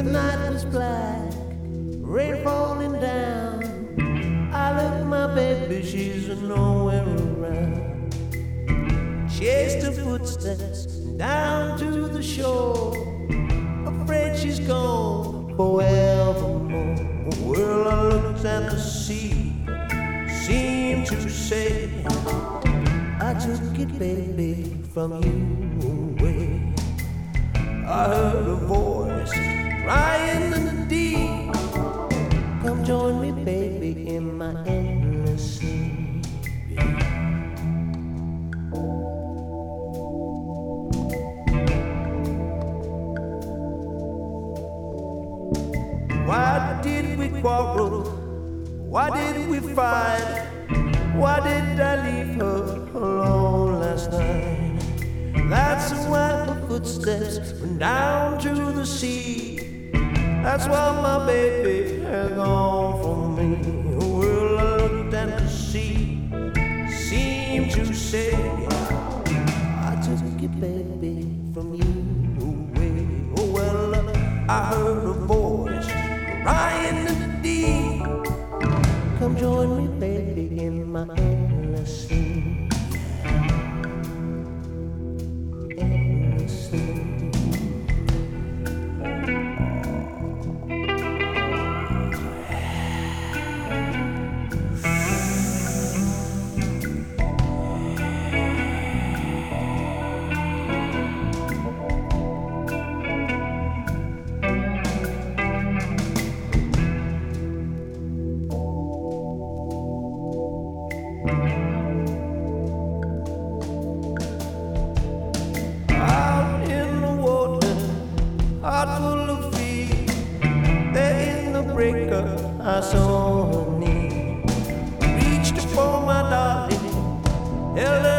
The night was black, rain falling down. I look at my baby, she's nowhere around. Chased her footsteps down to the shore, afraid she's gone forevermore. Well, I looked at the sea, seemed to say, I took it, baby, from you away. I heard a voice crying in the deep, come join me, baby, in my endless sleep. Why did we quarrel? Why did we fight? Why did I leave her alone last night? That's why her footsteps went down to the sea. That's why my baby has gone from me. Well, I looked at the sea, seemed to say, I took you, baby, from you away. Oh, well, I heard a voice crying in the deep, come join me, baby, in my endless sleep. Endless sleep. Heart full of fear, there in the breaker I saw her knee. Reached for my darling, held her